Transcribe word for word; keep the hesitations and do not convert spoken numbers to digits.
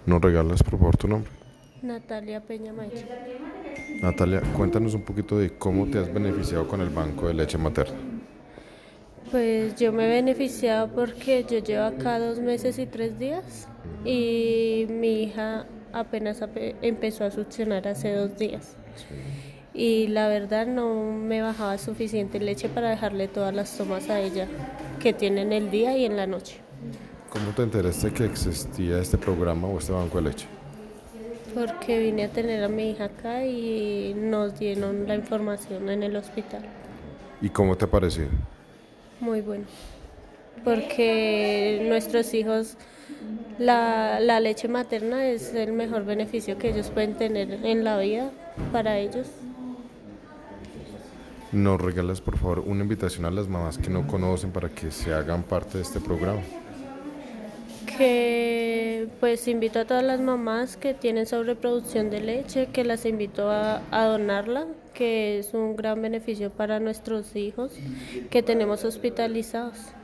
¿Nos regalas por favor tu nombre? Natalia Peña Maicha. Natalia, cuéntanos un poquito de cómo te has beneficiado con el banco de leche materna. Pues yo me he beneficiado porque yo llevo acá dos meses y tres días y mi hija apenas ape- empezó a succionar hace dos días. Y la verdad no me bajaba suficiente leche para dejarle todas las tomas a ella que tiene en el día y en la noche. ¿Cómo te enteraste que existía este programa o este banco de leche? Porque vine a tener a mi hija acá y nos dieron la información en el hospital. ¿Y cómo te pareció? Muy bueno. Porque nuestros hijos, la, la leche materna es el mejor beneficio que ellos pueden tener en la vida para ellos. ¿Nos regalas por favor una invitación a las mamás que no conocen para que se hagan parte de este programa? Que pues invito a todas las mamás que tienen sobreproducción de leche, que las invito a, a donarla, que es un gran beneficio para nuestros hijos que tenemos hospitalizados.